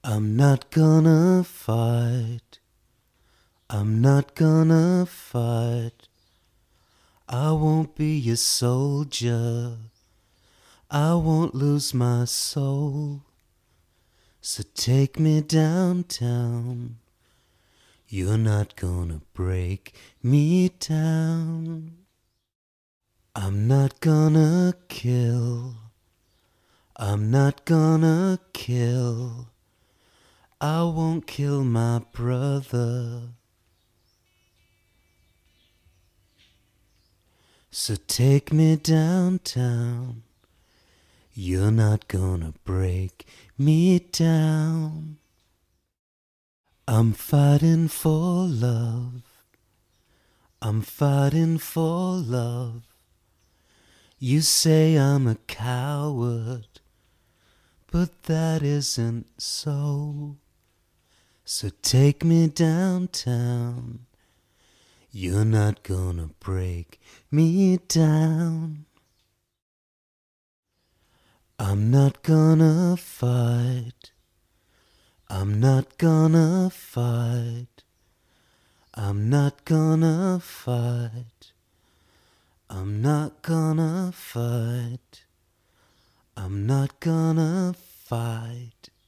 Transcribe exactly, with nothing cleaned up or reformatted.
I'm not gonna fight. I'm not gonna fight. I won't be a soldier. I won't lose my soul. So take me downtown. You're not gonna break me down. I'm not gonna kill. I'm not gonna kill. I won't kill my brother. So take me downtown. You're not gonna break me down. I'm fighting for love. I'm fighting for love. You say I'm a coward, but that isn't so. So take me downtown. You're not gonna break me down. I'm not gonna fight. I'm not gonna fight. I'm not gonna fight. I'm not gonna fight. I'm not gonna fight.